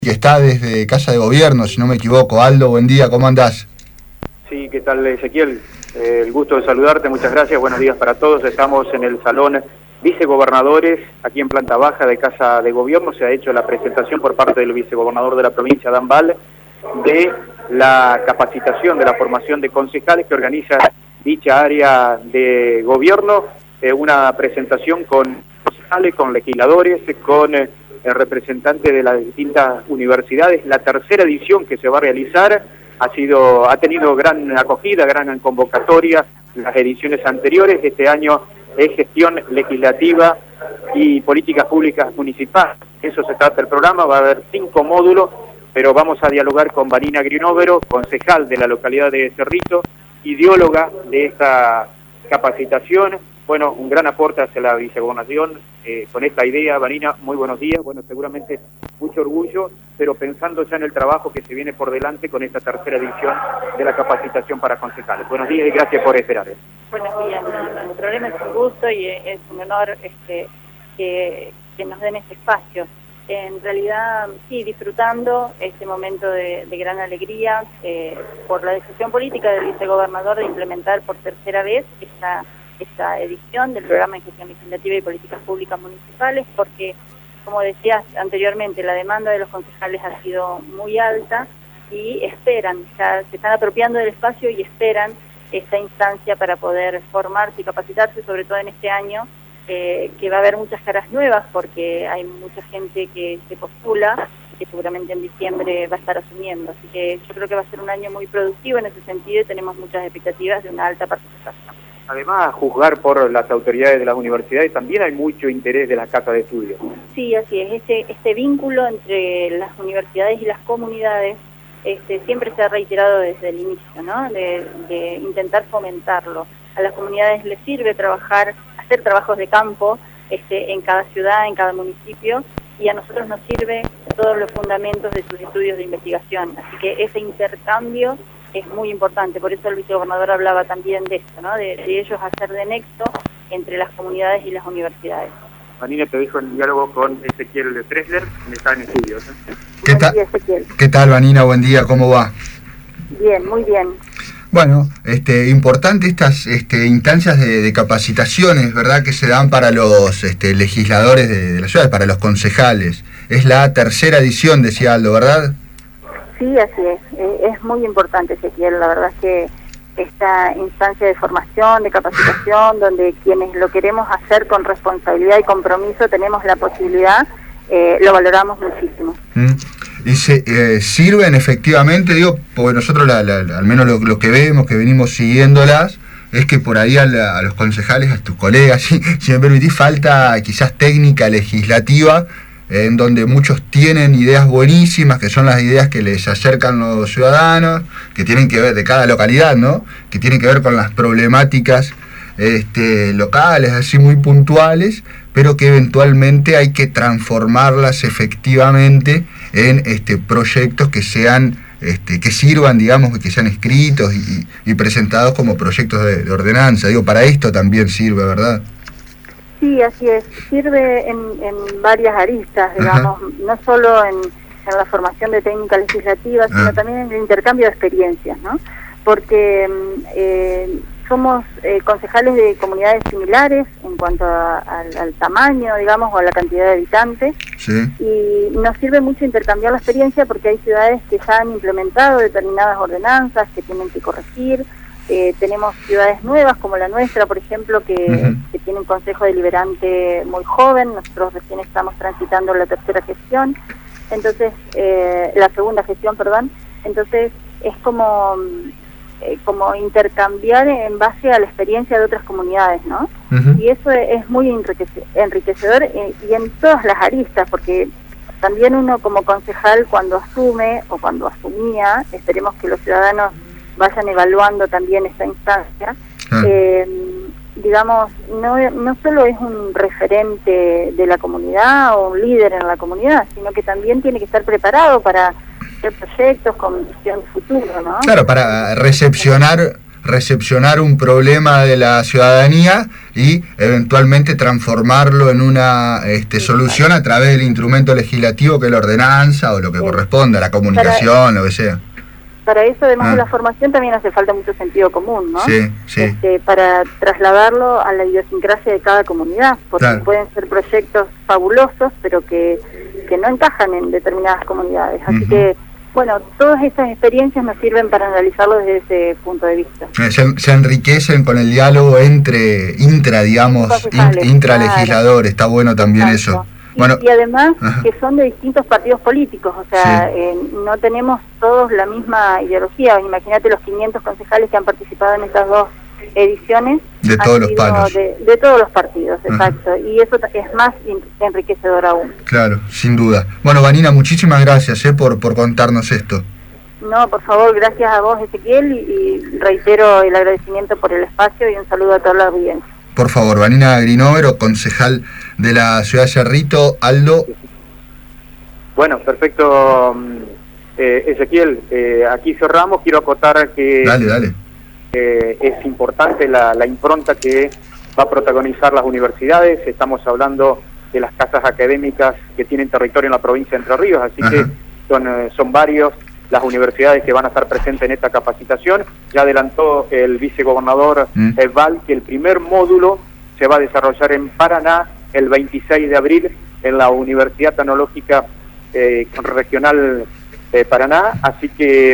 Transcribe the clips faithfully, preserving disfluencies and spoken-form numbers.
que está desde Casa de Gobierno, si no me equivoco. Aldo, buen día, ¿cómo andás? Sí, ¿qué tal, Ezequiel? Eh, el gusto de saludarte, muchas gracias, buenos días para todos. Estamos en el Salón Vicegobernadores, aquí en planta baja de Casa de Gobierno. Se ha hecho la presentación por parte del vicegobernador de la provincia, Dan Val, de la capacitación de la formación de concejales que organiza dicha área de gobierno. Eh, una presentación con concejales, con legisladores, con eh, el representante de las distintas universidades. La tercera edición que se va a realizar ha sido ha tenido gran acogida, gran convocatoria las ediciones anteriores. Este año es gestión legislativa y políticas públicas municipales. Eso se trata el programa. Va a haber cinco módulos, pero vamos a dialogar con Vanina Grinovero, concejal de la localidad de Cerrito, ideóloga de esta capacitación. Bueno, un gran aporte hacia la vicegobernación eh, con esta idea. Vanina, muy buenos días. Bueno, seguramente mucho orgullo, pero pensando ya en el trabajo que se viene por delante con esta tercera edición de la capacitación para concejales. Buenos días y gracias por esperar. Buenos días. El problema es un gusto y es un honor este, que, que nos den este espacio. En realidad, sí, disfrutando este momento de, de gran alegría eh, por la decisión política del vicegobernador de implementar por tercera vez esta esta edición del programa de gestión legislativa y políticas públicas municipales, porque, como decías anteriormente, la demanda de los concejales ha sido muy alta y esperan, ya se están apropiando del espacio y esperan esta instancia para poder formarse y capacitarse, sobre todo en este año, eh, que va a haber muchas caras nuevas, porque hay mucha gente que se postula, que seguramente en diciembre va a estar asumiendo. Así que yo creo que va a ser un año muy productivo en ese sentido y tenemos muchas expectativas de una alta participación. Además, a juzgar por las autoridades de las universidades, también hay mucho interés de las casas de estudio. Sí, así es. Este, este vínculo entre las universidades y las comunidades este, siempre se ha reiterado desde el inicio, ¿no? De, de intentar fomentarlo. A las comunidades les sirve trabajar, hacer trabajos de campo este, en cada ciudad, en cada municipio, y a nosotros nos sirve todos los fundamentos de sus estudios de investigación. Así que ese intercambio es muy importante, por eso el vicegobernador hablaba también de esto, ¿no? De, de ellos hacer de nexo entre las comunidades y las universidades. Vanina, te dejo en diálogo con Ezequiel de Tresler, que está en estudios. ¿eh? ¿Qué tal? ¿Qué tal, Vanina? Buen día, ¿cómo va? Bien, muy bien. Bueno, este, importante estas este, instancias de, de capacitaciones, ¿verdad?, que se dan para los este, legisladores de, de las ciudades, para los concejales. Es la tercera edición, decía Aldo, ¿verdad? Sí, así es. Es muy importante, Ezequiel. La verdad es que esta instancia de formación, de capacitación, donde quienes lo queremos hacer con responsabilidad y compromiso tenemos la posibilidad, eh, lo valoramos muchísimo. Mm. Y se eh, sirven efectivamente, digo, porque nosotros la, la, al menos lo, lo que vemos, que venimos siguiéndolas, es que por ahí a, la, a los concejales, a tus colegas, si, si me permitís, falta quizás técnica legislativa, en donde muchos tienen ideas buenísimas, que son las ideas que les acercan los ciudadanos, que tienen que ver de cada localidad, ¿no? Que tienen que ver con las problemáticas este, locales, así muy puntuales, pero que eventualmente hay que transformarlas efectivamente en este, proyectos que sean, este, que sirvan, digamos, que sean escritos y, y presentados como proyectos de, de ordenanza. Digo, para esto también sirve, ¿verdad? Sí, así es. Sirve en, en varias aristas, digamos, Ajá. no solo en, en la formación de técnica legislativa, sino ah. también en el intercambio de experiencias, ¿no? Porque eh, somos eh, concejales de comunidades similares en cuanto a, a, al tamaño, digamos, o a la cantidad de habitantes, sí. Y nos sirve mucho intercambiar la experiencia porque hay ciudades que ya han implementado determinadas ordenanzas que tienen que corregir. Eh, tenemos ciudades nuevas como la nuestra, por ejemplo, que, uh-huh. que tiene un consejo deliberante muy joven. Nosotros recién estamos transitando la tercera gestión, entonces eh, la segunda gestión, perdón. Entonces es como eh, como intercambiar en base a la experiencia de otras comunidades, ¿no? Uh-huh. Y eso es muy enriquece, enriquecedor eh, y en todas las aristas, porque también uno como concejal cuando asume o cuando asumía, esperemos que los ciudadanos vayan evaluando también esta instancia, ah. eh, digamos, no, no solo es un referente de la comunidad o un líder en la comunidad, sino que también tiene que estar preparado para hacer proyectos con visión futuro, ¿no? Claro, para recepcionar recepcionar un problema de la ciudadanía y eventualmente transformarlo en una este, solución a través del instrumento legislativo que es la ordenanza o lo que sí. corresponda, la comunicación, para, lo que sea. Para eso, además ah. de la formación, también hace falta mucho sentido común, ¿no? Sí, sí. Este, para trasladarlo a la idiosincrasia de cada comunidad, porque claro. pueden ser proyectos fabulosos, pero que, que no encajan en determinadas comunidades. Así uh-huh. que, bueno, todas estas experiencias nos sirven para analizarlo desde ese punto de vista. Se, se enriquecen con el diálogo entre, intra, digamos, in, intralegisladores, claro. Está bueno también Exacto. eso. Bueno, y, y además ajá. que son de distintos partidos políticos, o sea, sí. eh, no tenemos todos la misma ideología. Imagínate los quinientos concejales que han participado en estas dos ediciones. De todos los palos. De, de todos los partidos, ajá. exacto. Y eso es más enriquecedor aún. Claro, sin duda. Bueno, Vanina, muchísimas gracias eh, por, por contarnos esto. No, por favor, gracias a vos, Ezequiel, y, y reitero el agradecimiento por el espacio y un saludo a toda la audiencia. Por favor, Vanina Grinovero, concejal de la ciudad de Cerrito. Aldo. Bueno, perfecto, eh, Ezequiel. Eh, aquí cerramos. Quiero acotar que dale, dale. Eh, es importante la, la impronta que va a protagonizar las universidades. Estamos hablando de las casas académicas que tienen territorio en la provincia de Entre Ríos, así Ajá. que son, eh, son varios las universidades que van a estar presentes en esta capacitación. Ya adelantó el vicegobernador mm. Val que el primer módulo se va a desarrollar en Paraná el veintiséis de abril en la Universidad Tecnológica eh, Regional de Paraná, así que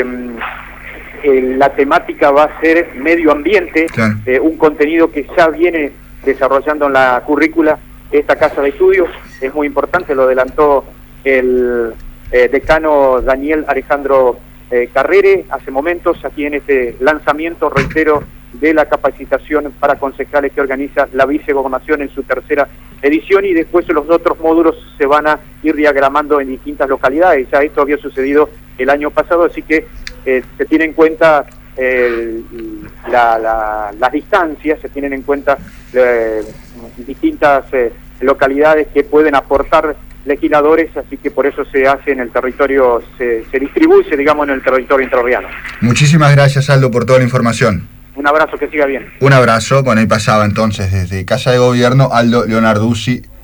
eh, la temática va a ser medio ambiente, claro. eh, un contenido que ya viene desarrollando en la currícula esta casa de estudios, es muy importante, lo adelantó el Eh, decano Daniel Alejandro eh, Carrere hace momentos aquí en este lanzamiento, reitero, de la capacitación para concejales que organiza la vicegobernación en su tercera edición, y después los otros módulos se van a ir diagramando en distintas localidades. Ya esto había sucedido el año pasado, así que eh, se tiene en cuenta eh, la, la, las distancias, se tienen en cuenta eh, distintas eh, localidades que pueden aportar legisladores, así que por eso se hace en el territorio, se, se distribuye, digamos, en el territorio entrerriano. Muchísimas gracias, Aldo, por toda la información. Un abrazo, que siga bien. Un abrazo. Bueno, ahí pasaba entonces desde Casa de Gobierno Aldo Leonarduzzi,